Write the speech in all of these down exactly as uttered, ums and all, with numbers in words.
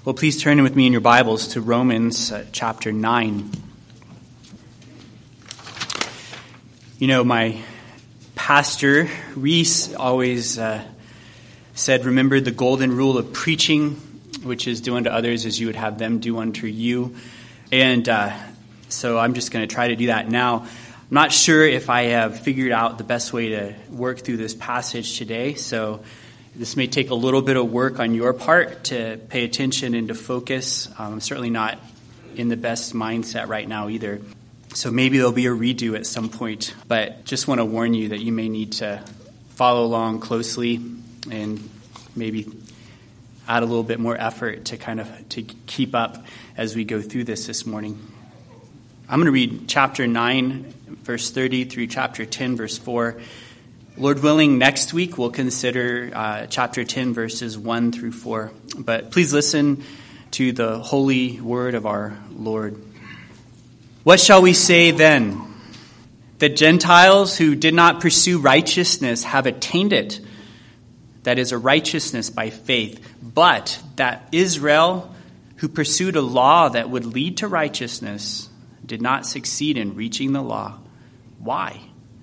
Well, please turn with me in your Bibles to Romans uh, chapter nine. You know, my pastor, Reese, always uh, said, remember the golden rule of preaching, which is do unto others as you would have them do unto you. And uh, so I'm just going to try to do that now. I'm not sure if I have figured out the best way to work through this passage today, so this may take a little bit of work on your part to pay attention and to focus. Um, I'm certainly not in the best mindset right now either. So maybe there'll be a redo at some point. But just want to warn you that you may need to follow along closely and maybe add a little bit more effort to kind of to keep up as we go through this this morning. I'm going to read chapter nine, verse thirty through chapter ten, verse four. Lord willing, next week we'll consider uh, chapter ten, verses one through four. But please listen to the holy word of our Lord. What shall we say then? That Gentiles who did not pursue righteousness have attained it. That is a righteousness by faith. But that Israel, who pursued a law that would lead to righteousness, did not succeed in reaching the law. Why?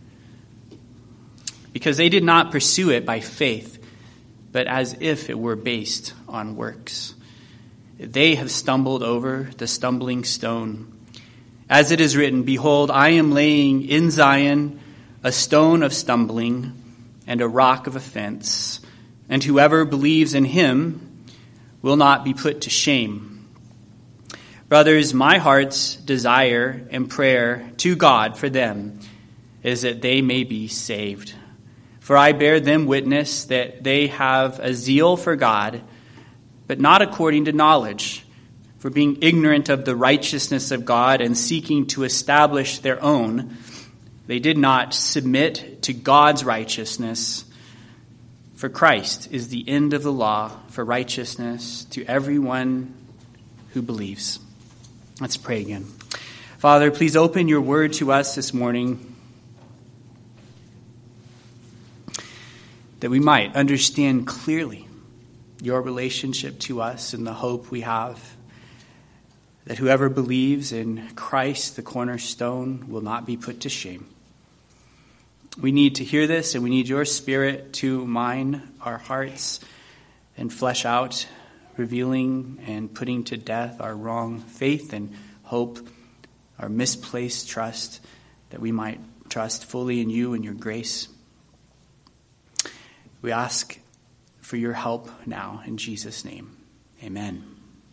Because they did not pursue it by faith, but as if it were based on works. They have stumbled over the stumbling stone. As it is written, behold, I am laying in Zion a stone of stumbling and a rock of offense, and whoever believes in him will not be put to shame. Brothers, my heart's desire and prayer to God for them is that they may be saved. For I bear them witness that they have a zeal for God, but not according to knowledge. For being ignorant of the righteousness of God and seeking to establish their own, they did not submit to God's righteousness. For Christ is the end of the law for righteousness to everyone who believes. Let's pray again. Father, please open your word to us this morning, that we might understand clearly your relationship to us and the hope we have, that whoever believes in Christ, the cornerstone, will not be put to shame. We need to hear this, and we need your Spirit to mine our hearts and flesh out, revealing and putting to death our wrong faith and hope, our misplaced trust, that we might trust fully in you and your grace. We ask for your help now in Jesus' name. Amen.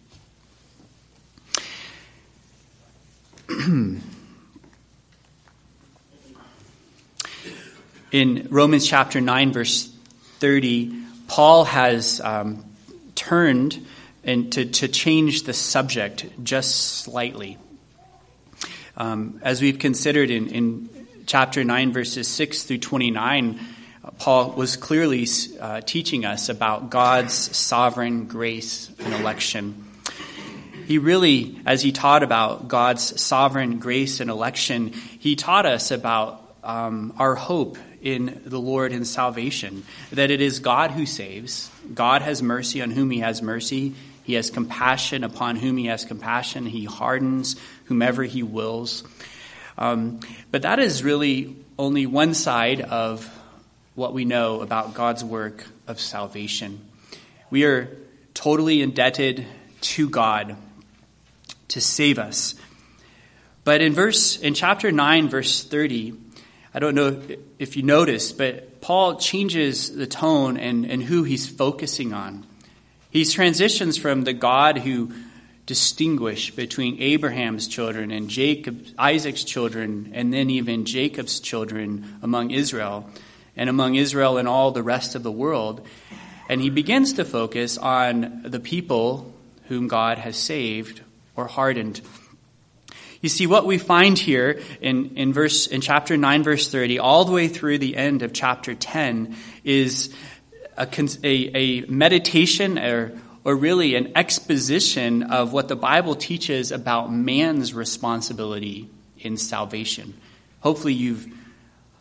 In Romans chapter nine, verse thirty, Paul has um, turned and to, to change the subject just slightly. Um, as we've considered in, in chapter nine, verses six through twenty-nine, Paul was clearly uh, teaching us about God's sovereign grace and election. He really, as he taught about God's sovereign grace and election, he taught us about um, our hope in the Lord and salvation, that it is God who saves. God has mercy on whom he has mercy. He has compassion upon whom he has compassion. He hardens whomever he wills. Um, but that is really only one side of what we know about God's work of salvation. We are totally indebted to God to save us. But in verse in chapter nine, verse thirty, I don't know if you noticed, but Paul changes the tone and, and who he's focusing on. He transitions from the God who distinguished between Abraham's children and Jacob, Isaac's children, and then even Jacob's children among Israel, and among Israel and all the rest of the world. And he begins to focus on the people whom God has saved or hardened. You see, what we find here in, in verse in chapter nine, verse thirty, all the way through the end of chapter ten, is a, a, a meditation or, or really an exposition of what the Bible teaches about man's responsibility in salvation. Hopefully you've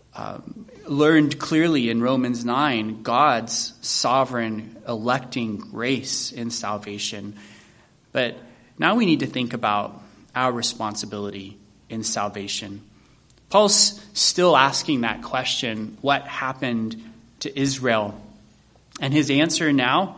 um, learned clearly in Romans nine God's sovereign electing grace in salvation. But now we need to think about our responsibility in salvation. Paul's still asking that question, what happened to Israel? And his answer now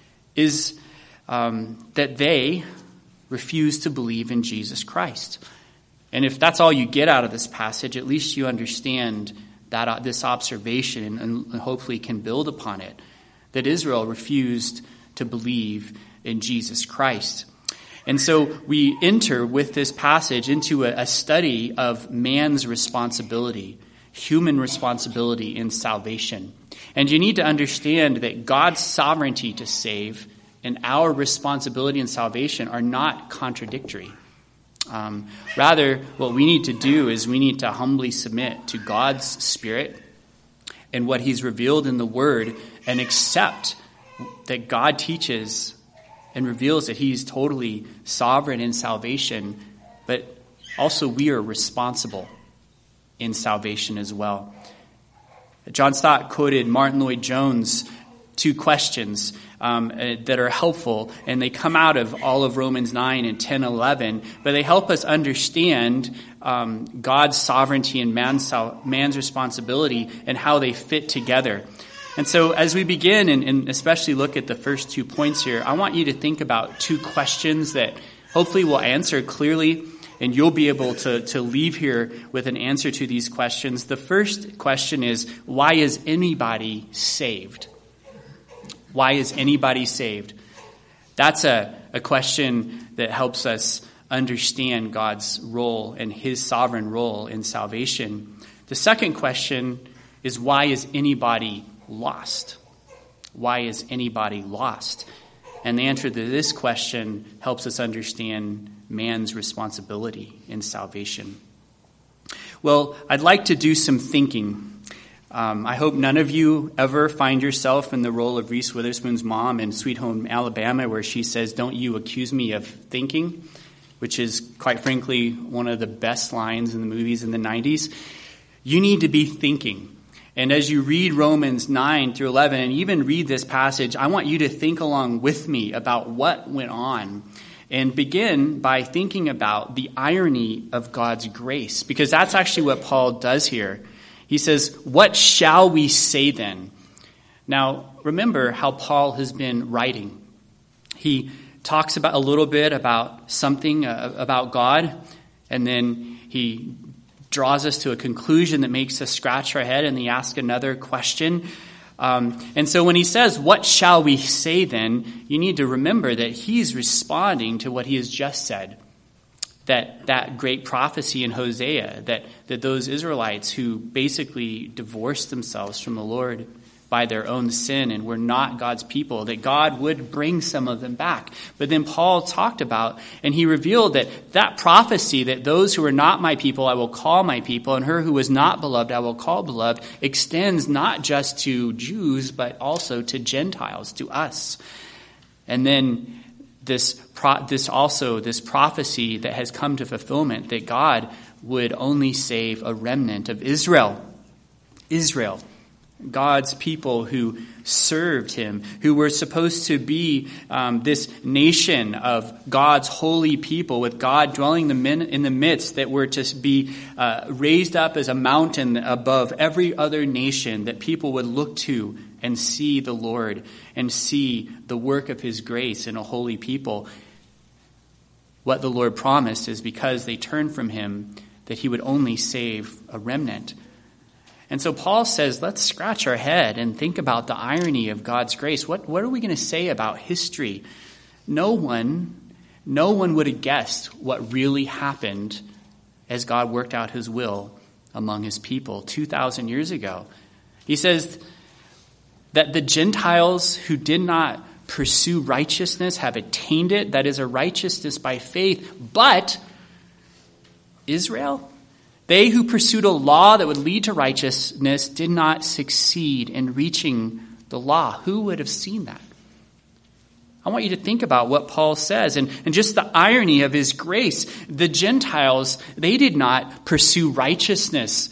is um, that they refuse to believe in Jesus Christ. And if that's all you get out of this passage, at least you understand that uh, this observation and, and hopefully can build upon it, that Israel refused to believe in Jesus Christ. And so we enter with this passage into a, a study of man's responsibility, human responsibility in salvation. And you need to understand that God's sovereignty to save and our responsibility in salvation are not contradictory. Um, rather, what we need to do is we need to humbly submit to God's Spirit and what he's revealed in the Word and accept that God teaches and reveals that he's totally sovereign in salvation, but also we are responsible in salvation as well. John Stott quoted Martin Lloyd-Jones two questions um, that are helpful, and they come out of all of Romans nine and ten, eleven, but they help us understand um, God's sovereignty and man's, man's responsibility and how they fit together. And so as we begin, and, and especially look at the first two points here, I want you to think about two questions that hopefully will answer clearly, and you'll be able to, to leave here with an answer to these questions. The first question is, why is anybody saved? Why is anybody saved? That's a, a question that helps us understand God's role and his sovereign role in salvation. The second question is, why is anybody lost? Why is anybody lost? And the answer to this question helps us understand man's responsibility in salvation. Well, I'd like to do some thinking. Um, I hope none of you ever find yourself in the role of Reese Witherspoon's mom in Sweet Home Alabama, where she says, "Don't you accuse me of thinking," which is, quite frankly, one of the best lines in the movies in the nineties. You need to be thinking. And as you read Romans nine through eleven, and even read this passage, I want you to think along with me about what went on. And begin by thinking about the irony of God's grace, because that's actually what Paul does here. He says, "What shall we say then?" Now, remember how Paul has been writing. He talks about a little bit about something uh, about God, and then he draws us to a conclusion that makes us scratch our head, and he asks another question. Um, and so when he says, "What shall we say then?" you need to remember that he's responding to what he has just said. That that great prophecy in Hosea, that, that those Israelites who basically divorced themselves from the Lord by their own sin and were not God's people, that God would bring some of them back. But then Paul talked about, and he revealed that that prophecy, that those who are not my people I will call my people, and her who was not beloved I will call beloved, extends not just to Jews, but also to Gentiles, to us. And then This pro- this also, this prophecy that has come to fulfillment, that God would only save a remnant of Israel. Israel, God's people who served him, who were supposed to be um, this nation of God's holy people with God dwelling in the midst, that were to be uh, raised up as a mountain above every other nation, that people would look to and see the Lord and see the work of his grace in a holy people. What the Lord promised is because they turned from him, that he would only save a remnant. And so Paul says, let's scratch our head and think about the irony of God's grace. What, what are we going to say about history? No one, no one would have guessed what really happened as God worked out his will among his people two thousand years ago. He says that the Gentiles who did not pursue righteousness have attained it. That is a righteousness by faith. But Israel, they who pursued a law that would lead to righteousness, did not succeed in reaching the law. Who would have seen that? I want you to think about what Paul says, and, and just the irony of his grace. The Gentiles, they did not pursue righteousness.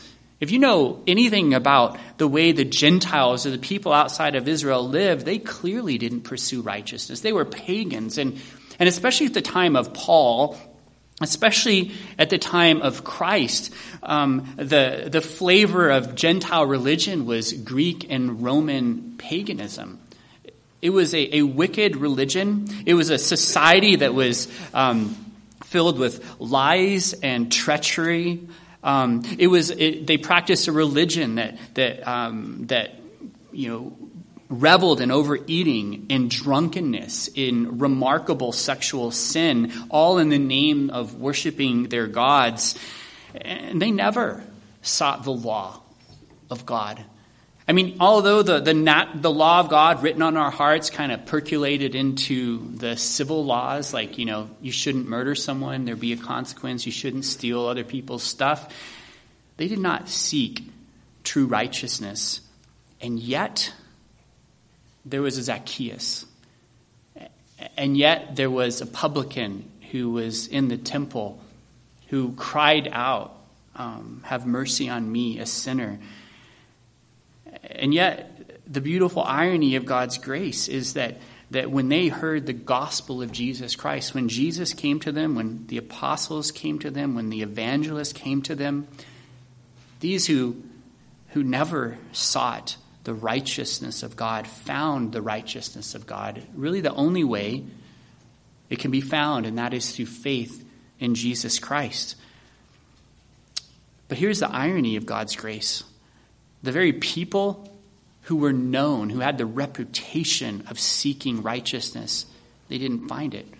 If you know anything about the way the Gentiles or the people outside of Israel lived, they clearly didn't pursue righteousness. They were pagans. And, and especially at the time of Paul, especially at the time of Christ, um, the, the flavor of Gentile religion was Greek and Roman paganism. It was a, a wicked religion. It was a society that was um, filled with lies and treachery. Um, it was it, they practiced a religion that that um, that you know reveled in overeating, in drunkenness, in remarkable sexual sin, all in the name of worshiping their gods. And they never sought the law of God. I mean, although the the, nat, the law of God written on our hearts kind of percolated into the civil laws, like, you know, you shouldn't murder someone, there be a consequence, you shouldn't steal other people's stuff, they did not seek true righteousness. And yet, there was a Zacchaeus. And yet, there was a publican who was in the temple who cried out, um, have mercy on me, a sinner. And yet, the beautiful irony of God's grace is that, that when they heard the gospel of Jesus Christ, when Jesus came to them, when the apostles came to them, when the evangelists came to them, these who, who never sought the righteousness of God found the righteousness of God. Really the only way it can be found, and that is through faith in Jesus Christ. But here's the irony of God's grace. The very people who were known, who had the reputation of seeking righteousness, they didn't find it.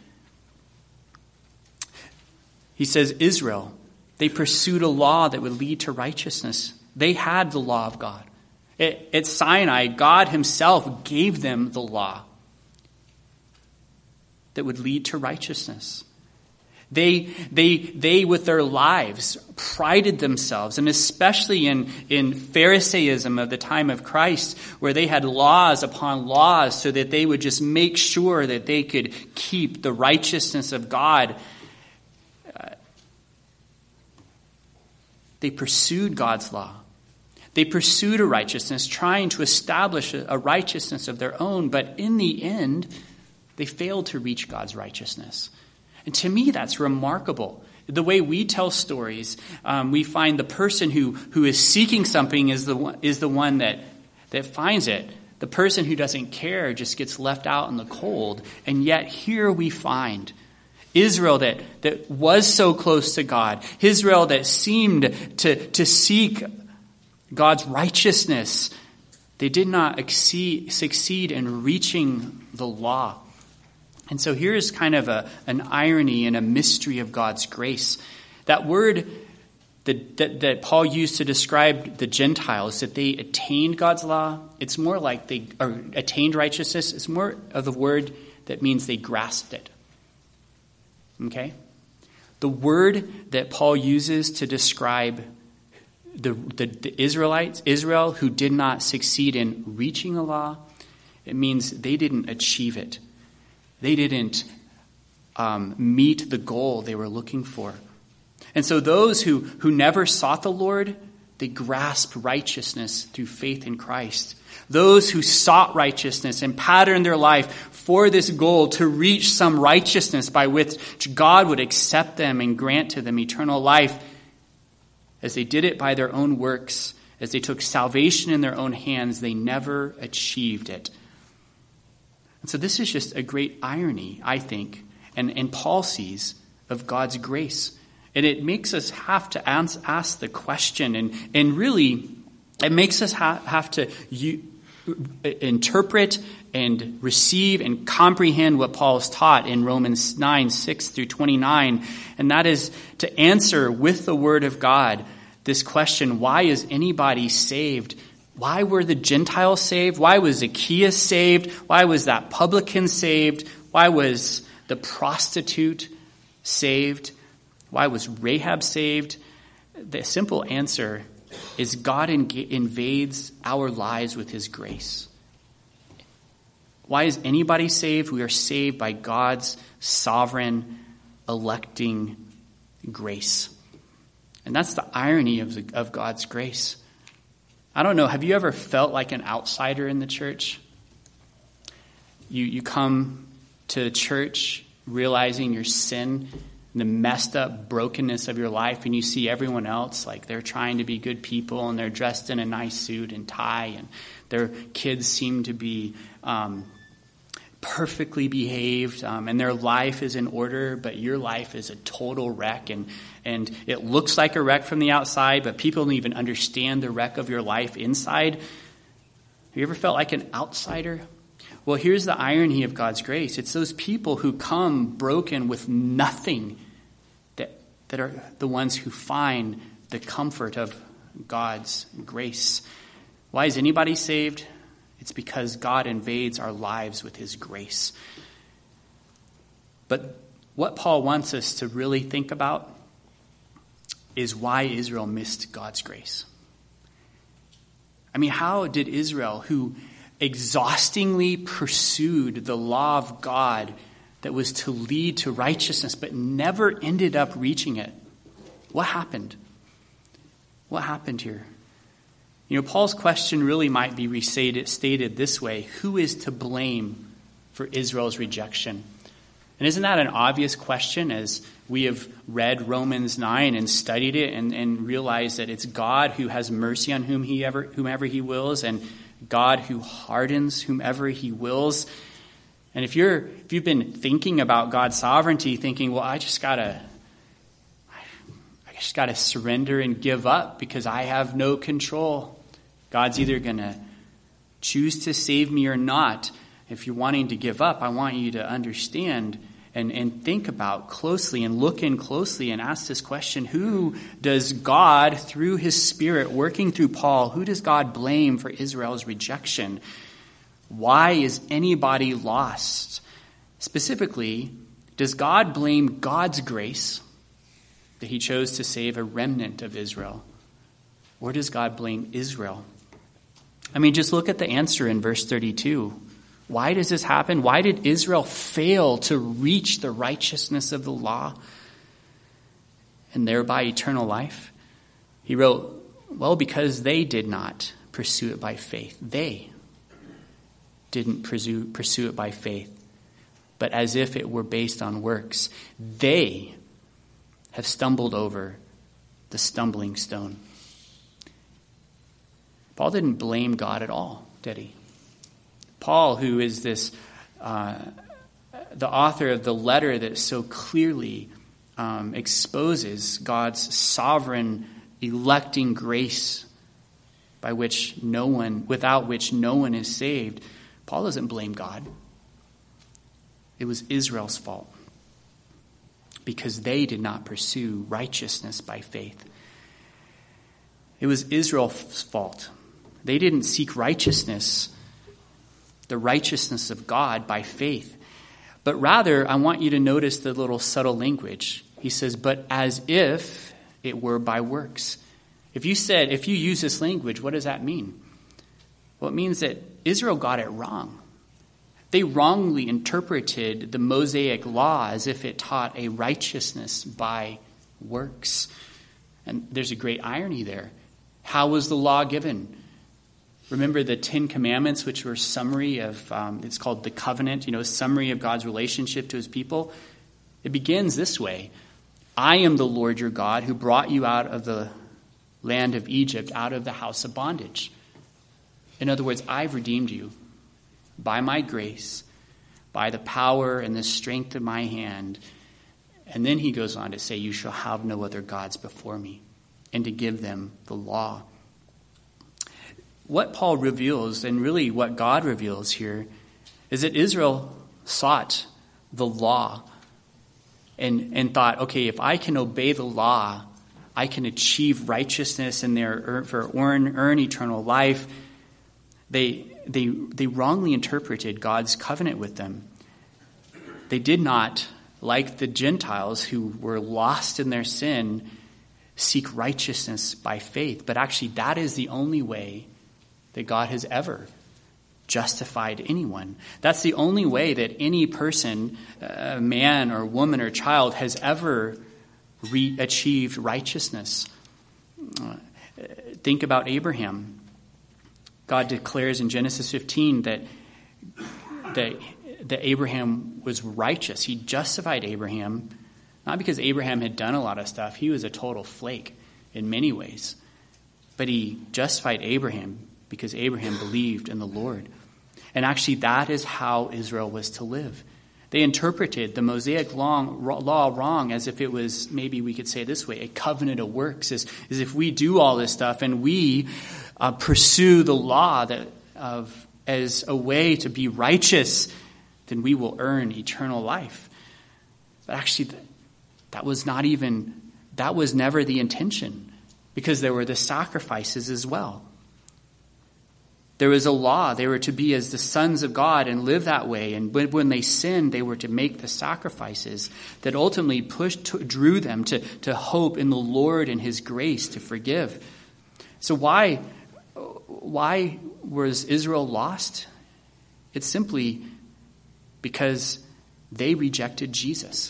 He says, Israel, they pursued a law that would lead to righteousness. They had the law of God. At Sinai, God himself gave them the law that would lead to righteousness. They, they, they, with their lives, prided themselves, and especially in, in Pharisaism of the time of Christ, where they had laws upon laws so that they would just make sure that they could keep the righteousness of God. Uh, they pursued God's law. They pursued a righteousness, trying to establish a, a righteousness of their own, but in the end, they failed to reach God's righteousness. And to me, that's remarkable. The way we tell stories, um, we find the person who, who is seeking something is the one, is the one that, that finds it. The person who doesn't care just gets left out in the cold. And yet here we find Israel that, that was so close to God. Israel that seemed to, to seek God's righteousness. They did not exceed, succeed in reaching the law. And so here's kind of a, an irony and a mystery of God's grace. That word that, that, that Paul used to describe the Gentiles, that they attained God's law, it's more like they or attained righteousness. It's more of the word that means they grasped it. Okay? The word that Paul uses to describe the, the, the Israelites, Israel, who did not succeed in reaching the law, it means they didn't achieve it. They didn't um, meet the goal they were looking for. And so those who, who never sought the Lord, they grasped righteousness through faith in Christ. Those who sought righteousness and patterned their life for this goal to reach some righteousness by which God would accept them and grant to them eternal life, as they did it by their own works, as they took salvation in their own hands, they never achieved it. And so this is just a great irony, I think, and, and Paul sees, of God's grace. And it makes us have to ask, ask the question, and, and really, it makes us ha- have to u- interpret and receive and comprehend what Paul has taught in Romans nine, six through twenty-nine. And that is to answer with the word of God this question, why is anybody saved? Why were the Gentiles saved? Why was Zacchaeus saved? Why was that publican saved? Why was the prostitute saved? Why was Rahab saved? The simple answer is God invades our lives with his grace. Why is anybody saved? We are saved by God's sovereign electing grace. And that's the irony of, the, of God's grace. I don't know, have you ever felt like an outsider in the church? You, you come to church realizing your sin, the messed up brokenness of your life, and you see everyone else like they're trying to be good people and they're dressed in a nice suit and tie, and their kids seem to be um, perfectly behaved, um, and their life is in order, but your life is a total wreck, and and it looks like a wreck from the outside, but people don't even understand the wreck of your life inside. Have you ever felt like an outsider? Well, here's the irony of God's grace. It's those people who come broken with nothing that, that are the ones who find the comfort of God's grace. Why is anybody saved? It's because God invades our lives with his grace. But what Paul wants us to really think about is why Israel missed God's grace. I mean, how did Israel, who exhaustingly pursued the law of God that was to lead to righteousness, but never ended up reaching it, what happened? What happened here? You know, Paul's question really might be restated, stated this way: who is to blame for Israel's rejection? And isn't that an obvious question as we have read Romans nine and studied it and, and realized that it's God who has mercy on whom he ever, whomever he wills, and God who hardens whomever he wills? And if you're if you've been thinking about God's sovereignty, thinking, well, I just gotta I just gotta surrender and give up because I have no control. God's either gonna choose to save me or not. If you're wanting to give up, I want you to understand and, and think about closely and look in closely and ask this question: who does God, through his Spirit working through Paul, who does God blame for Israel's rejection? Why is anybody lost? Specifically, does God blame God's grace that he chose to save a remnant of Israel? Or does God blame Israel? I mean, just look at the answer in verse thirty-two. Why does this happen? Why did Israel fail to reach the righteousness of the law and thereby eternal life? He wrote, well, because they did not pursue it by faith. They didn't pursue, pursue it by faith, but as if it were based on works. They have stumbled over the stumbling stone. Paul didn't blame God at all, did he? Paul, who is this, uh, the author of the letter that so clearly um, exposes God's sovereign electing grace by which no one, without which no one is saved, Paul doesn't blame God. It was Israel's fault because they did not pursue righteousness by faith. It was Israel's fault. They didn't seek righteousness, the righteousness of God, by faith. But rather, I want you to notice the little subtle language. He says, but as if it were by works. If you said, if you use this language, what does that mean? Well, it means that Israel got it wrong. They wrongly interpreted the Mosaic law as if it taught a righteousness by works. And there's a great irony there. How was the law given? Remember the Ten Commandments, which were a summary of, um, it's called the covenant, you know, a summary of God's relationship to his people. It begins this way: I am the Lord your God who brought you out of the land of Egypt, out of the house of bondage. In other words, I've redeemed you by my grace, by the power and the strength of my hand. And then he goes on to say, you shall have no other gods before me, and to give them the law. What Paul reveals, and really what God reveals here, is that Israel sought the law and, and thought, okay, if I can obey the law, I can achieve righteousness and there for earn, earn eternal life. They, they, they wrongly interpreted God's covenant with them. They did not, like the Gentiles who were lost in their sin, seek righteousness by faith. But actually, that is the only way that God has ever justified anyone. That's the only way that any person, uh, man or woman or child, has ever re- achieved righteousness. Uh, think about Abraham. God declares in Genesis fifteen that, that, that Abraham was righteous. He justified Abraham, not because Abraham had done a lot of stuff. He was a total flake in many ways. But he justified Abraham because Abraham believed in the Lord. And actually, that is how Israel was to live. They interpreted the Mosaic law, law wrong, as if it was, maybe we could say it this way, a covenant of works, as, as if we do all this stuff and we uh, pursue the law that of as a way to be righteous, then we will earn eternal life. But actually, that was not even, that was never the intention, because there were the sacrifices as well. There was a law. They were to be as the sons of God and live that way. And when they sinned, they were to make the sacrifices that ultimately pushed, drew them to, to hope in the Lord and his grace to forgive. So why, why was Israel lost? It's simply because they rejected Jesus.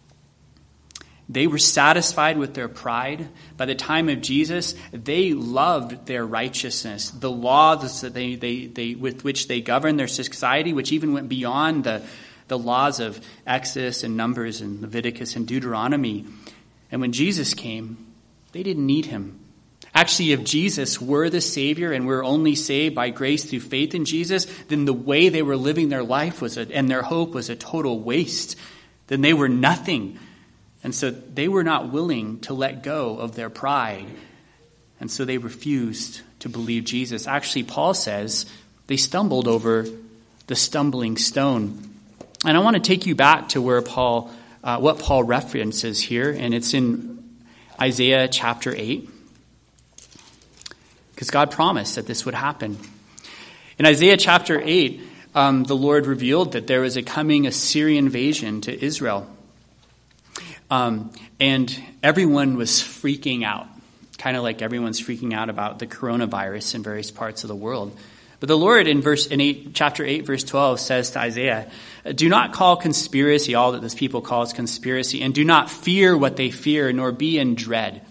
They were satisfied with their pride. By the time of Jesus, they loved their righteousness, the laws that they, they, they, with which they governed their society, which even went beyond the, the laws of Exodus and Numbers and Leviticus and Deuteronomy. And when Jesus came, they didn't need him. Actually, if Jesus were the Savior and we're only saved by grace through faith in Jesus, then the way they were living their life was a, and their hope was a total waste. Then they were nothing. And so they were not willing to let go of their pride. And so they refused to believe Jesus. Actually, Paul says they stumbled over the stumbling stone. And I want to take you back to where Paul, uh, what Paul references here. And it's in Isaiah chapter eight. Because God promised that this would happen. In Isaiah chapter eight, um, the Lord revealed that there was a coming Assyrian invasion to Israel. Um, and everyone was freaking out, kind of like everyone's freaking out about the coronavirus in various parts of the world. But the Lord in verse in eight, chapter eight, verse twelve says to Isaiah, "Do not call conspiracy all that this people calls conspiracy, and do not fear what they fear, nor be in dread.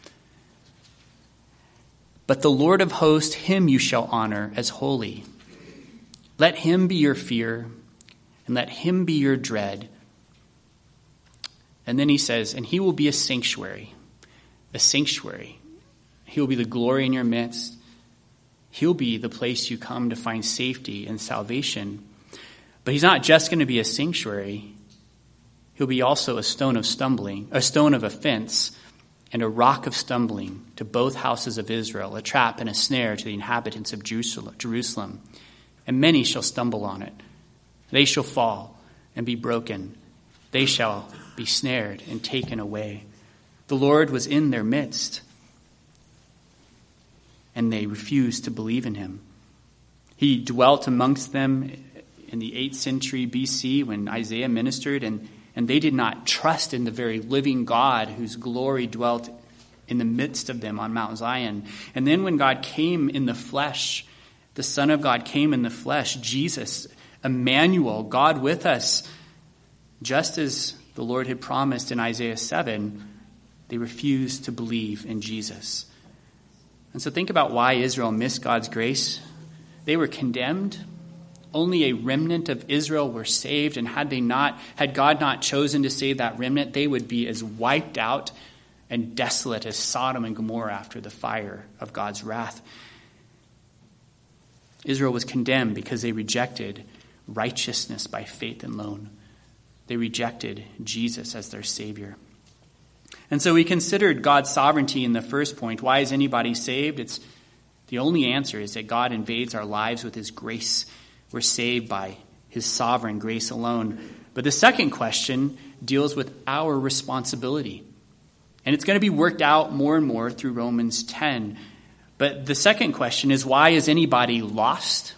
But the Lord of hosts, him you shall honor as holy. Let him be your fear, and let him be your dread." And then he says, and he will be a sanctuary, a sanctuary. He will be the glory in your midst. He'll be the place you come to find safety and salvation. But he's not just going to be a sanctuary. He'll be also a stone of stumbling, a stone of offense, and a rock of stumbling to both houses of Israel, a trap and a snare to the inhabitants of Jerusalem. And many shall stumble on it. They shall fall and be broken. They shall be snared and taken away. The Lord was in their midst, and they refused to believe in him. He dwelt amongst them in the eighth century B C when Isaiah ministered, and, and they did not trust in the very living God whose glory dwelt in the midst of them on Mount Zion. And then when God came in the flesh, the Son of God came in the flesh, Jesus, Emmanuel, God with us, just as the Lord had promised in Isaiah seven, they refused to believe in Jesus. And so think about why Israel missed God's grace. They were condemned. Only a remnant of Israel were saved, and had they not, had God not chosen to save that remnant, they would be as wiped out and desolate as Sodom and Gomorrah after the fire of God's wrath. Israel was condemned because they rejected righteousness by faith alone. They rejected Jesus as their Savior. And so we considered God's sovereignty in the first point. Why is anybody saved? It's the only answer is that God invades our lives with his grace. We're saved by his sovereign grace alone. But the second question deals with our responsibility. And it's going to be worked out more and more through Romans ten. But the second question is, why is anybody lost?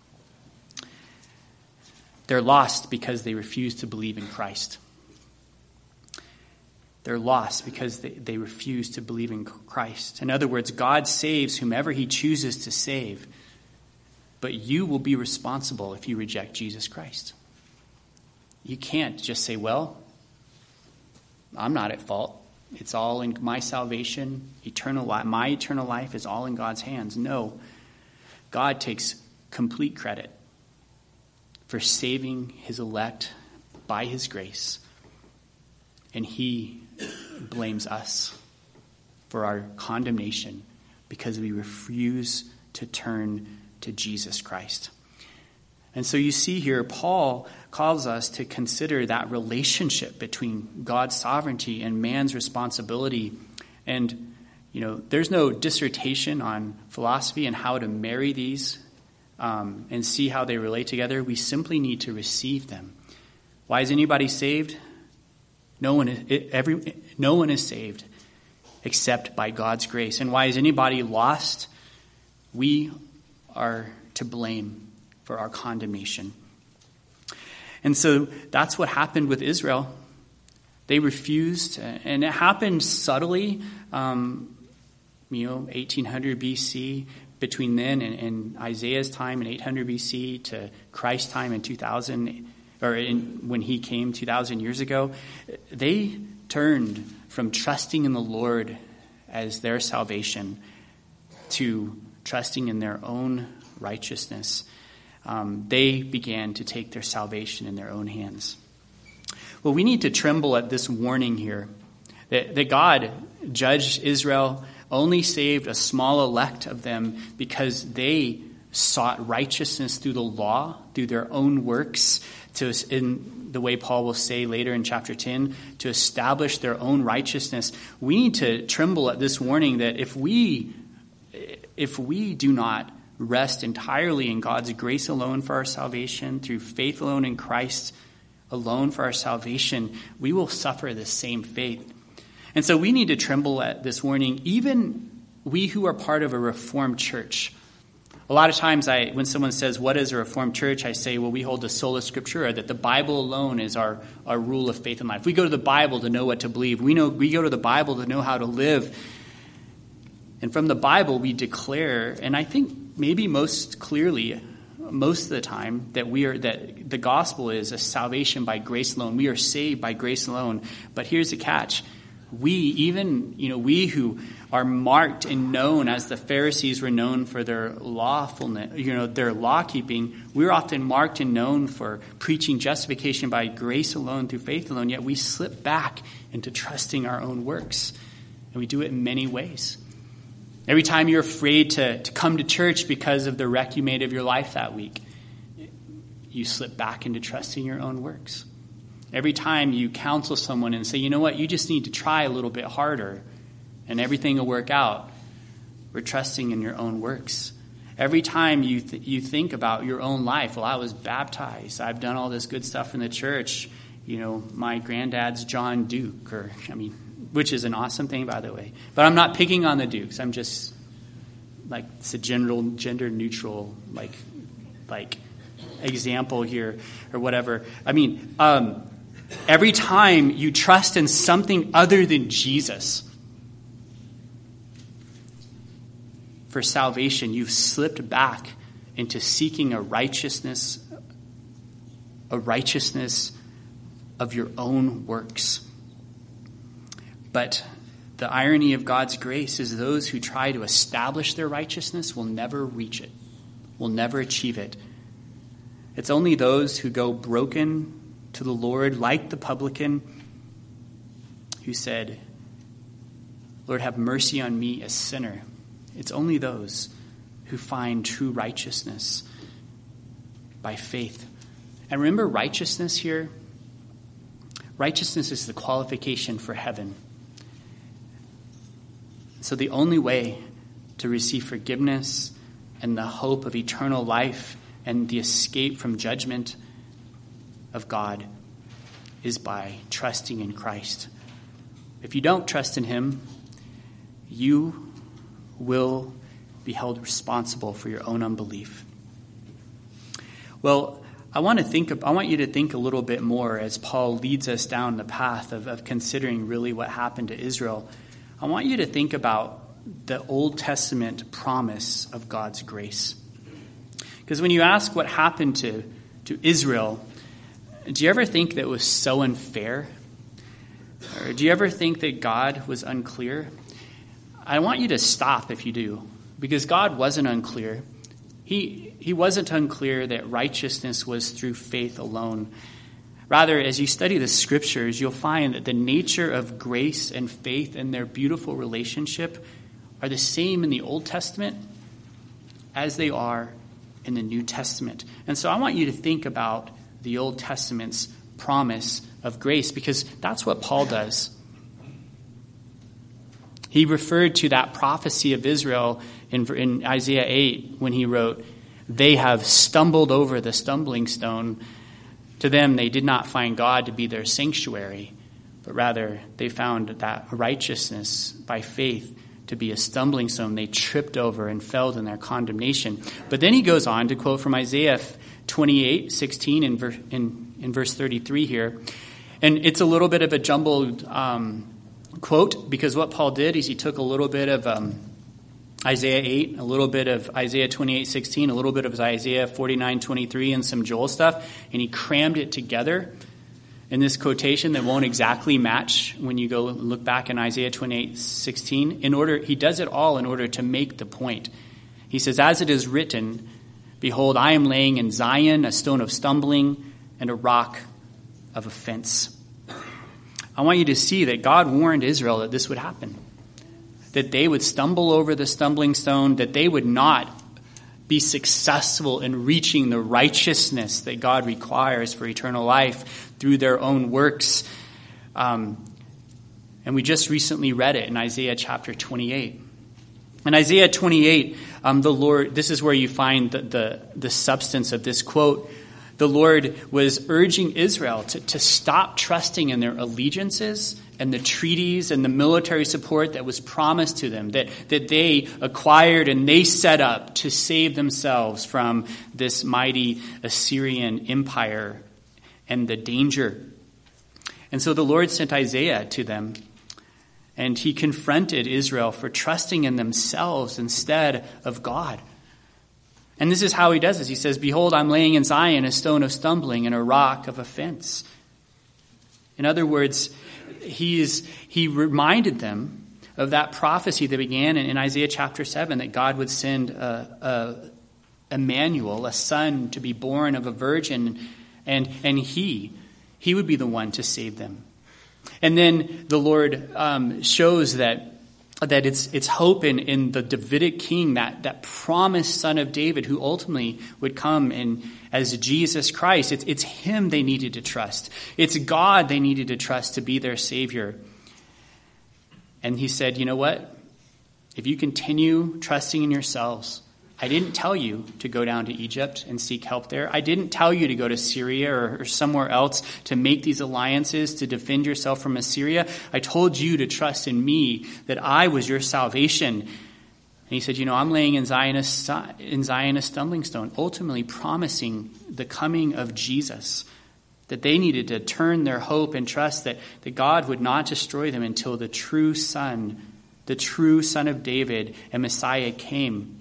They're lost because they refuse to believe in Christ. They're lost because they, they refuse to believe in Christ. In other words, God saves whomever he chooses to save. But you will be responsible if you reject Jesus Christ. You can't just say, well, I'm not at fault. It's all in my salvation, eternal life. My eternal life is all in God's hands. No, God takes complete credit for saving his elect by his grace, and he blames us for our condemnation because we refuse to turn to Jesus Christ. And so you see here, Paul calls us to consider that relationship between God's sovereignty and man's responsibility. And, you know, there's no dissertation on philosophy and how to marry these um, and see how they relate together. We simply need to receive them. Why is anybody saved? No one is, every, no one is saved except by God's grace. And why is anybody lost? We are to blame for our condemnation. And so that's what happened with Israel. They refused, and it happened subtly, um, you know, eighteen hundred B C, between then and, and Isaiah's time in eight hundred B C to Christ's time in two thousand, or in, when he came two thousand years ago. They turned from trusting in the Lord as their salvation to trusting in their own righteousness. Um, they began to take their salvation in their own hands. Well, we need to tremble at this warning here that, that God judged Israel, only saved a small elect of them because they sought righteousness through the law, through their own works, to, in the way Paul will say later in chapter ten, to establish their own righteousness. We need to tremble at this warning that if we, if we do not rest entirely in God's grace alone for our salvation, through faith alone in Christ alone for our salvation, we will suffer the same fate. And so we need to tremble at this warning, even we who are part of a Reformed church. A lot of times I, when someone says, what is a Reformed church? I say, well, we hold the sola scriptura, that the Bible alone is our, our rule of faith and life. We go to the Bible to know what to believe. We know we go to the Bible to know how to live. And from the Bible, we declare, and I think maybe most clearly, most of the time, that we are that the gospel is a salvation by grace alone. We are saved by grace alone. But here's the catch: we, even you know, we who are marked and known as the Pharisees were known for their lawfulness, you know, their law keeping, we're often marked and known for preaching justification by grace alone through faith alone. Yet we slip back into trusting our own works, and we do it in many ways. Every time you're afraid to, to come to church because of the wreck you made of your life that week, you slip back into trusting your own works. Every time you counsel someone and say, you know what, you just need to try a little bit harder and everything will work out, we're trusting in your own works. Every time you th- you think about your own life, well, I was baptized, I've done all this good stuff in the church, you know, my granddad's John Duke, or, I mean, which is an awesome thing, by the way. But I'm not picking on the Dukes. I'm just, like, it's a general, gender-neutral, like, like example here or whatever. I mean, um, every time you trust in something other than Jesus for salvation, you've slipped back into seeking a righteousness, a righteousness of your own works. But the irony of God's grace is those who try to establish their righteousness will never reach it, will never achieve it. It's only those who go broken to the Lord, like the publican who said, Lord, have mercy on me, a sinner. It's only those who find true righteousness by faith. And remember, righteousness here, righteousness is the qualification for heaven. So the only way to receive forgiveness and the hope of eternal life and the escape from judgment of God is by trusting in Christ. If you don't trust in him, you will be held responsible for your own unbelief. Well, I want to think. I want you to think a little bit more as Paul leads us down the path of, of considering really what happened to Israel. I want you to think about the Old Testament promise of God's grace. Because when you ask what happened to, to Israel, do you ever think that it was so unfair? Or do you ever think that God was unclear? I want you to stop if you do, because God wasn't unclear. He, he wasn't unclear that righteousness was through faith alone. Rather, as you study the scriptures, you'll find that the nature of grace and faith and their beautiful relationship are the same in the Old Testament as they are in the New Testament. And so I want you to think about the Old Testament's promise of grace, because that's what Paul does. He referred to that prophecy of Israel in, in Isaiah eight when he wrote, "They have stumbled over the stumbling stone. To them they did not find God to be their sanctuary, but rather they found that righteousness by faith to be a stumbling stone. They tripped over and fell in their condemnation." But then he goes on to quote from Isaiah twenty-eight sixteen in, ver- in, in verse thirty-three here. And it's a little bit of a jumbled um, quote, because what Paul did is he took a little bit of um, Isaiah eight, a little bit of Isaiah twenty-eight sixteen, a little bit of Isaiah forty-nine twenty-three, and some Joel stuff, and he crammed it together in this quotation that won't exactly match when you go look back in Isaiah twenty-eight sixteen. In order, he does it all in order to make the point. He says, "As it is written, behold, I am laying in Zion a stone of stumbling and a rock of offense." I want you to see that God warned Israel that this would happen, that they would stumble over the stumbling stone, that they would not be successful in reaching the righteousness that God requires for eternal life through their own works. Um, and we just recently read it in Isaiah chapter twenty-eight. In Isaiah twenty-eight, um, the Lord, this is where you find the, the, the substance of this quote. The Lord was urging Israel to, to stop trusting in their allegiances and the treaties and the military support that was promised to them, that, that they acquired and they set up to save themselves from this mighty Assyrian empire and the danger. And so the Lord sent Isaiah to them, and he confronted Israel for trusting in themselves instead of God. And this is how he does this. He says, "Behold, I'm laying in Zion a stone of stumbling and a rock of offense." In other words, he is he reminded them of that prophecy that began in, in Isaiah chapter seven, that God would send a, a Emmanuel, a son to be born of a virgin, and and he he would be the one to save them. And then the Lord um, shows that that it's it's hope in, in the Davidic king, that, that promised son of David who ultimately would come in as Jesus Christ. It's, it's him they needed to trust. It's God they needed to trust to be their Savior. And he said, you know what? If you continue trusting in yourselves, I didn't tell you to go down to Egypt and seek help there. I didn't tell you to go to Syria or, or somewhere else to make these alliances to defend yourself from Assyria. I told you to trust in me, that I was your salvation. And he said, you know, I'm laying in Zion a, in Zion a stumbling stone, ultimately promising the coming of Jesus, that they needed to turn their hope and trust that, that God would not destroy them until the true Son, the true Son of David and Messiah came.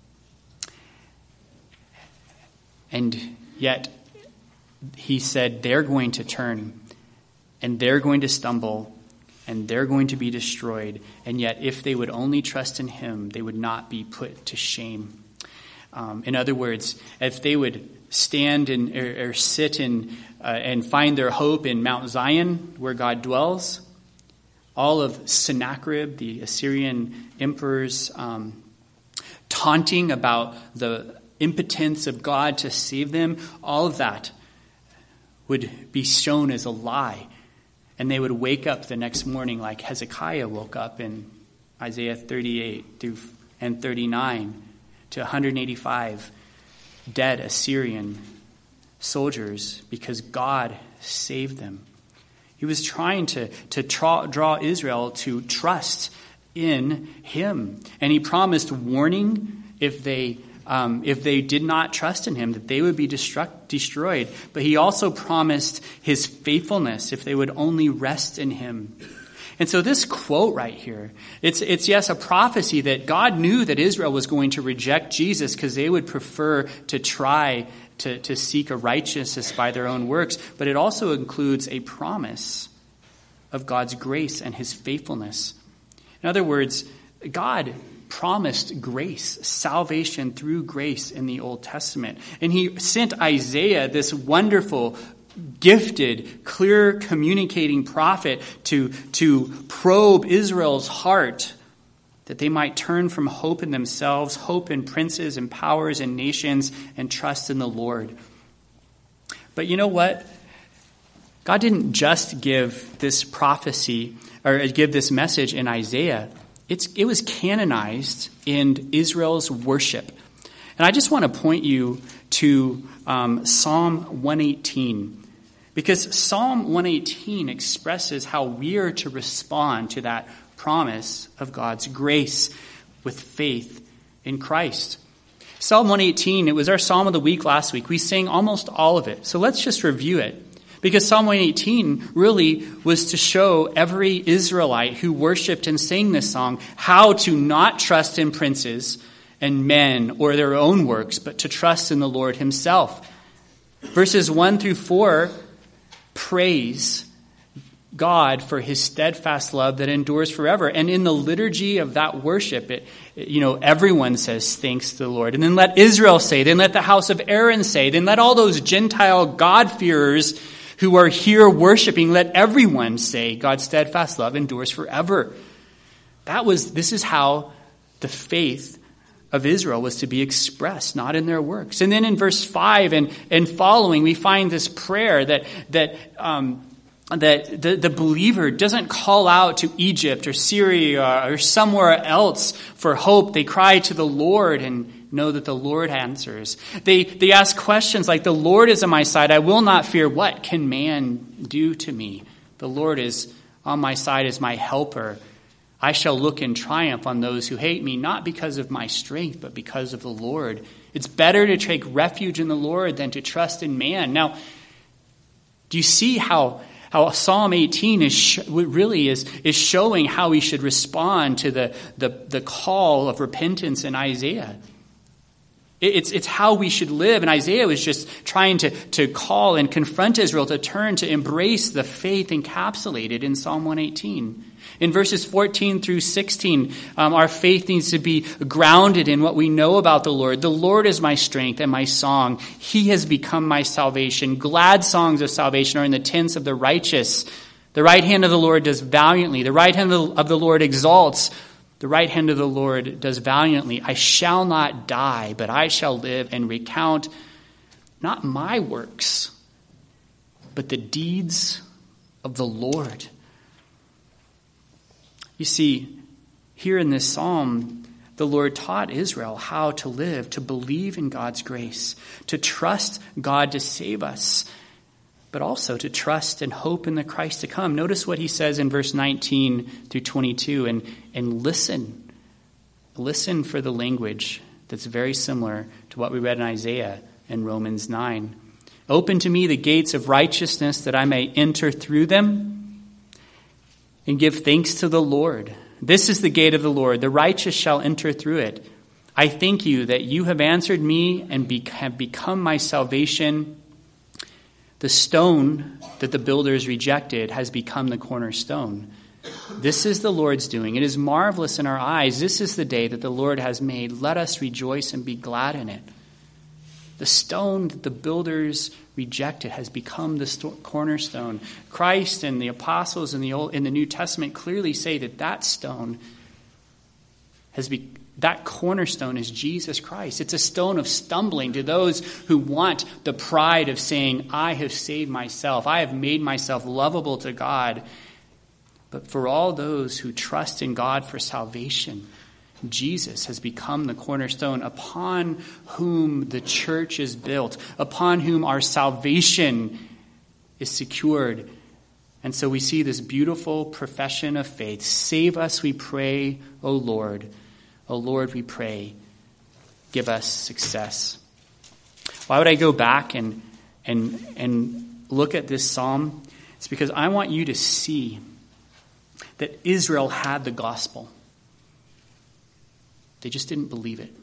And yet, he said they're going to turn, and they're going to stumble, and they're going to be destroyed. And yet, if they would only trust in him, they would not be put to shame. Um, in other words, if they would stand in, or, or sit in, uh, and find their hope in Mount Zion, where God dwells, all of Sennacherib, the Assyrian emperor's um, taunting about the impotence of God to save them, all of that would be shown as a lie. And they would wake up the next morning like Hezekiah woke up in Isaiah thirty-eight through and thirty-nine to one hundred eighty-five dead Assyrian soldiers because God saved them. He was trying to, to tra- draw Israel to trust in him. And he promised warning if they Um, if they did not trust in him, that they would be destruct, destroyed. But he also promised his faithfulness if they would only rest in him. And so this quote right here, it's, it's yes, a prophecy that God knew that Israel was going to reject Jesus because they would prefer to try to, to seek a righteousness by their own works. But it also includes a promise of God's grace and his faithfulness. In other words, God promised grace, salvation through grace in the Old Testament. And he sent Isaiah, this wonderful, gifted, clear communicating prophet, to, to probe Israel's heart, that they might turn from hope in themselves, hope in princes and powers and nations, and trust in the Lord. But you know what? God didn't just give this prophecy or give this message in Isaiah. It's, it was canonized in Israel's worship. And I just want to point you to um, Psalm one eighteen. Because Psalm one eighteen expresses how we are to respond to that promise of God's grace with faith in Christ. Psalm one eighteen, it was our Psalm of the week last week. We sang almost all of it. So let's just review it. Because Psalm one eighteen really was to show every Israelite who worshiped and sang this song how to not trust in princes and men or their own works, but to trust in the Lord himself. Verses one through four praise God for his steadfast love that endures forever. And in the liturgy of that worship, it, you know, everyone says thanks to the Lord. And then let Israel say, then let the house of Aaron say, then let all those Gentile God-fearers who are here worshiping, let everyone say God's steadfast love endures forever. That was, this is how the faith of Israel was to be expressed, not in their works. And then in verse five and, and following, we find this prayer that, that, um, that the, the believer doesn't call out to Egypt or Syria or somewhere else for hope. They cry to the Lord and know that the Lord answers. They, they ask questions like, the Lord is on my side. I will not fear. What can man do to me? The Lord is on my side as my helper. I shall look in triumph on those who hate me, not because of my strength, but because of the Lord. It's better to take refuge in the Lord than to trust in man. Now, do you see how, how Psalm eighteen is sh- really is, is showing how we should respond to the, the, the call of repentance in Isaiah? It's, it's how we should live. And Isaiah was just trying to, to call and confront Israel to turn, to embrace the faith encapsulated in Psalm one eighteen. In verses fourteen through sixteen, um, our faith needs to be grounded in what we know about the Lord. The Lord is my strength and my song. He has become my salvation. Glad songs of salvation are in the tents of the righteous. The right hand of the Lord does valiantly. The right hand of the Lord exalts. The right hand of the Lord does valiantly. I shall not die, but I shall live and recount not my works, but the deeds of the Lord. You see, here in this psalm, the Lord taught Israel how to live, to believe in God's grace, to trust God to save us, but also to trust and hope in the Christ to come. Notice what he says in verse nineteen through twenty-two, and, and listen. Listen for the language that's very similar to what we read in Isaiah and Romans nine. Open to me the gates of righteousness that I may enter through them and give thanks to the Lord. This is the gate of the Lord. The righteous shall enter through it. I thank you that you have answered me and be, have become my salvation. The stone that the builders rejected has become the cornerstone. This is the Lord's doing. It is marvelous in our eyes. This is the day that the Lord has made. Let us rejoice and be glad in it. The stone that the builders rejected has become the sto- cornerstone. Christ and the apostles in the Old, in the New Testament clearly say that that stone has be, that cornerstone is Jesus Christ. It's a stone of stumbling to those who want the pride of saying, I have saved myself. I have made myself lovable to God. But for all those who trust in God for salvation, Jesus has become the cornerstone upon whom the church is built, upon whom our salvation is secured. And so we see this beautiful profession of faith. Save us, we pray, O Lord. O Lord, we pray, give us success. Why would I go back and, and, and look at this psalm? It's because I want you to see that Israel had the gospel. They just didn't believe it.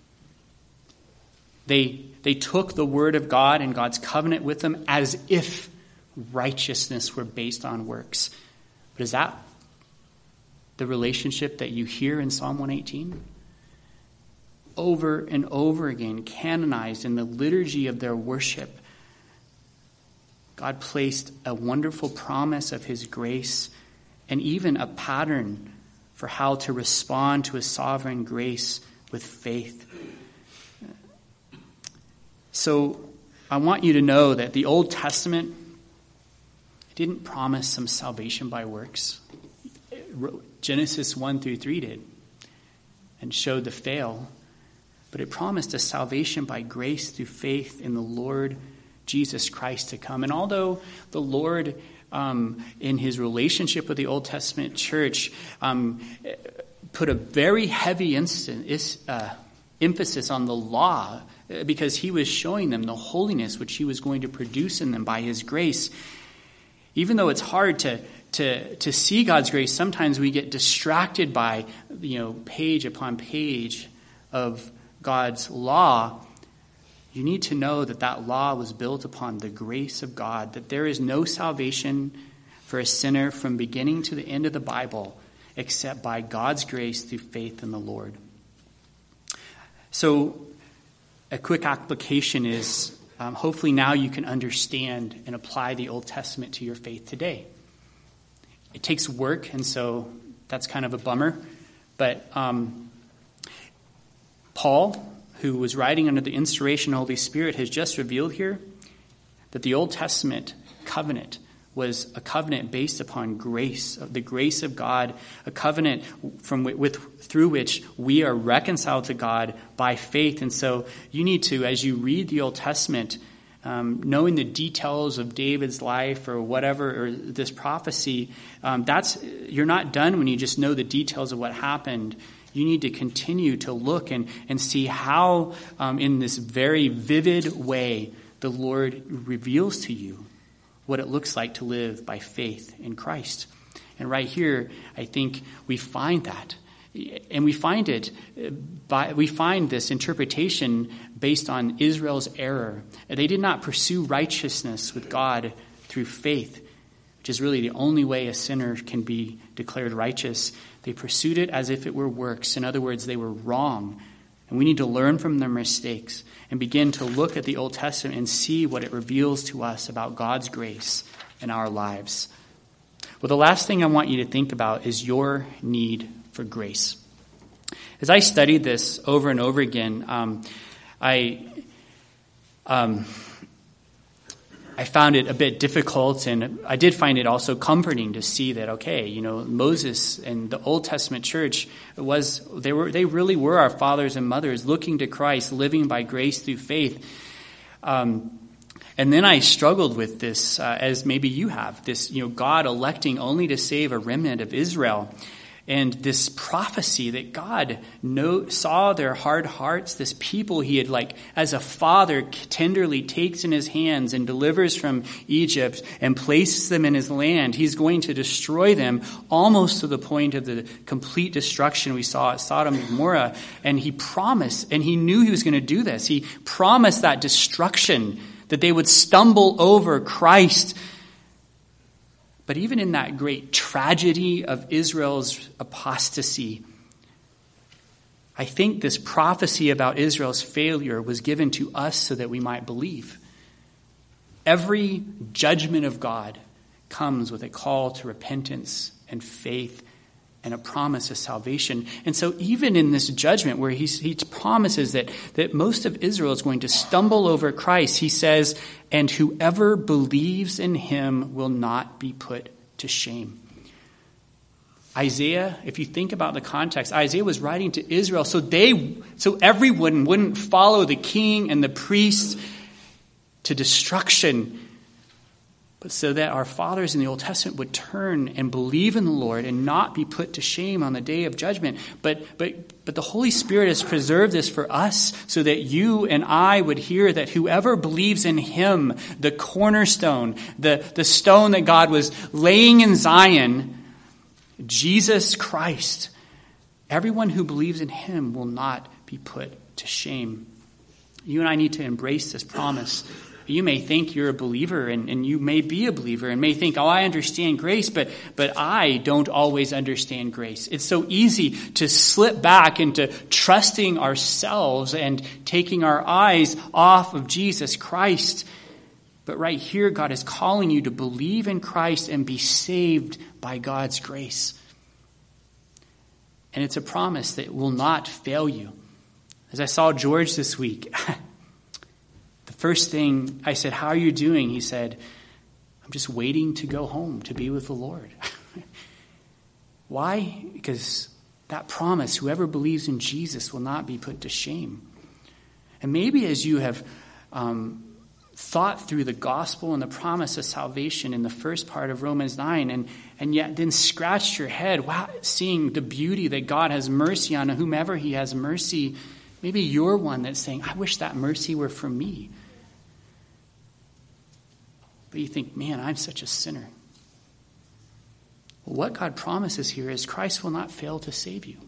They, they took the word of God and God's covenant with them as if righteousness were based on works. But is that the relationship that you hear in Psalm one eighteen? Over and over again, canonized in the liturgy of their worship, God placed a wonderful promise of his grace and even a pattern for how to respond to his sovereign grace with faith. So I want you to know that the Old Testament didn't promise some salvation by works. Genesis one through three did, and showed the fail. But it promised a salvation by grace through faith in the Lord Jesus Christ to come. And although the Lord, um, in his relationship with the Old Testament church, um, put a very heavy instant, uh, emphasis on the law, because he was showing them the holiness which he was going to produce in them by his grace, even though it's hard to to to see God's grace, sometimes we get distracted by, you know, page upon page of God's law. You need to know that that law was built upon the grace of God, that there is no salvation for a sinner from beginning to the end of the Bible except by God's grace through faith in the Lord. So a quick application is, um, hopefully now you can understand and apply the Old Testament to your faith today. It takes work, and so that's kind of a bummer. But um, Paul, who was writing under the inspiration of the Holy Spirit, has just revealed here that the Old Testament covenant was a covenant based upon grace, the grace of God, a covenant from with through which we are reconciled to God by faith. And so you need to, as you read the Old Testament, um, knowing the details of David's life or whatever, or this prophecy, um, that's you're not done when you just know the details of what happened. You need to continue to look and, and see how, um, in this very vivid way, the Lord reveals to you what it looks like to live by faith in Christ. And right here, I think we find that. And we find it by we find this interpretation based on Israel's error. They did not pursue righteousness with God through faith, which is really the only way a sinner can be declared righteous. They pursued it as if it were works. In other words, they were wrong. And we need to learn from their mistakes and begin to look at the Old Testament and see what it reveals to us about God's grace in our lives. Well, the last thing I want you to think about is your need for grace. As I studied this over and over again, um, I um, I found it a bit difficult, and I did find it also comforting to see that, okay, you know, Moses and the Old Testament church was they were they really were our fathers and mothers looking to Christ, living by grace through faith. Um, and then I struggled with this, uh, as maybe you have, this, you know, God electing only to save a remnant of Israel. And this prophecy that God know, saw their hard hearts, this people he had, like, as a father tenderly takes in his hands and delivers from Egypt and places them in his land. He's going to destroy them almost to the point of the complete destruction we saw at Sodom and Gomorrah. And he promised, and he knew he was going to do this. He promised that destruction, that they would stumble over Christ. But even in that great tragedy of Israel's apostasy, I think this prophecy about Israel's failure was given to us so that we might believe. Every judgment of God comes with a call to repentance and faith and a promise of salvation. And so even in this judgment where he, he promises that, that most of Israel is going to stumble over Christ, he says, and whoever believes in him will not be put to shame. Isaiah, if you think about the context, Isaiah was writing to Israel so they, so everyone wouldn't follow the king and the priest to destruction, but so that our fathers in the Old Testament would turn and believe in the Lord and not be put to shame on the day of judgment. But but but the Holy Spirit has preserved this for us so that you and I would hear that whoever believes in him, the cornerstone, the, the stone that God was laying in Zion, Jesus Christ, everyone who believes in him will not be put to shame. You and I need to embrace this promise You may think you're a believer, and, and you may be a believer, and may think, oh, I understand grace, but, but I don't always understand grace. It's so easy to slip back into trusting ourselves and taking our eyes off of Jesus Christ. But right here, God is calling you to believe in Christ and be saved by God's grace. And it's a promise that will not fail you. As I saw George this week, the first thing I said, how are you doing? He said, I'm just waiting to go home to be with the Lord. Why? Because that promise, whoever believes in Jesus will not be put to shame. And maybe as you have um, thought through the gospel and the promise of salvation in the first part of Romans nine, and, and yet then scratched your head, wow, seeing the beauty that God has mercy on whomever he has mercy. Maybe you're one that's saying, I wish that mercy were for me. But you think, man, I'm such a sinner. Well, what God promises here is Christ will not fail to save you.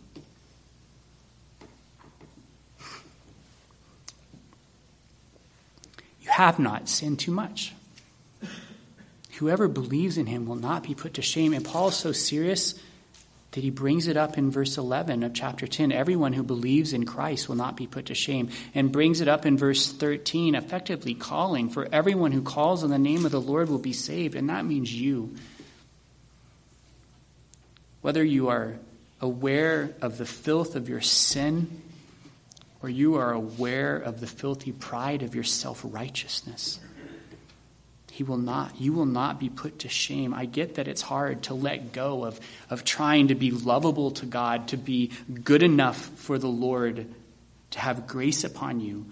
You have not sinned too much. Whoever believes in him will not be put to shame. And Paul is so serious that he brings it up in verse eleven of chapter ten. Everyone who believes in Christ will not be put to shame. And brings it up in verse thirteen, effectively calling for everyone who calls on the name of the Lord will be saved. And that means you. Whether you are aware of the filth of your sin, or you are aware of the filthy pride of your self-righteousness, He will not, you will not be put to shame. I get that it's hard to let go of, of trying to be lovable to God, to be good enough for the Lord, to have grace upon you.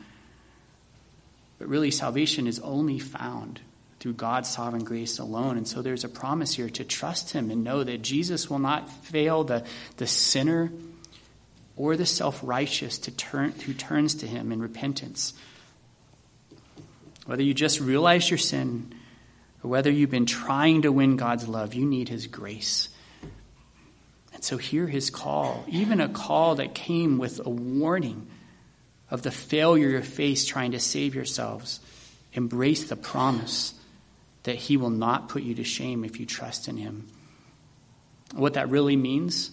But really, salvation is only found through God's sovereign grace alone. And so there's a promise here to trust him and know that Jesus will not fail the, the sinner or the self-righteous to turn, who turns to him in repentance. Whether you just realize your sin or whether you've been trying to win God's love, you need his grace. And so hear his call, even a call that came with a warning of the failure you face trying to save yourselves. Embrace the promise that he will not put you to shame if you trust in him. What that really means?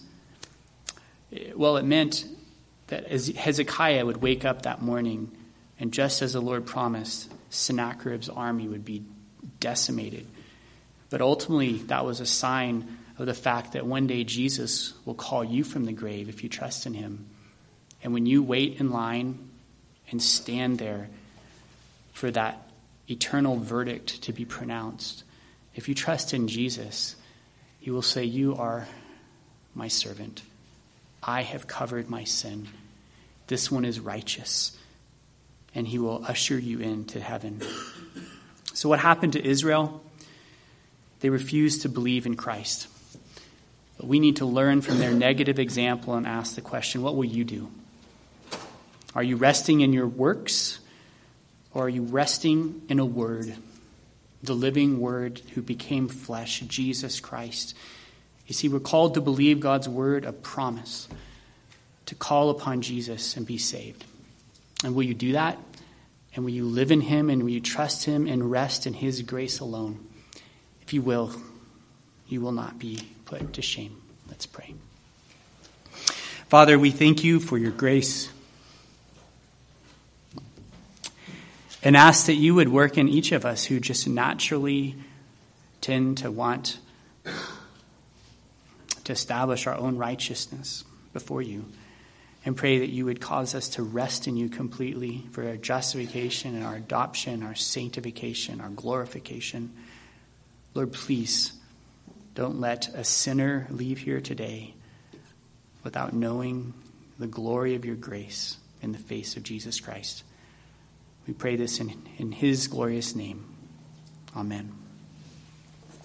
Well, it meant that as Hezekiah would wake up that morning, and just as the Lord promised, Sennacherib's army would be decimated. But ultimately, that was a sign of the fact that one day Jesus will call you from the grave if you trust in him. And when you wait in line and stand there for that eternal verdict to be pronounced, if you trust in Jesus, he will say, you are my servant. I have covered my sin. This one is righteous. And he will usher you into heaven. So what happened to Israel? They refused to believe in Christ. But we need to learn from their negative example and ask the question, what will you do? Are you resting in your works? Or are you resting in a word? The living word who became flesh, Jesus Christ. You see, we're called to believe God's word, a promise, to call upon Jesus and be saved. And will you do that? And will you live in him, and will you trust him and rest in his grace alone? If you will, you will not be put to shame. Let's pray. Father, we thank you for your grace and ask that you would work in each of us who just naturally tend to want to establish our own righteousness before you. And pray that you would cause us to rest in you completely for our justification and our adoption, our sanctification, our glorification. Lord, please don't let a sinner leave here today without knowing the glory of your grace in the face of Jesus Christ. We pray this in, in his glorious name. Amen.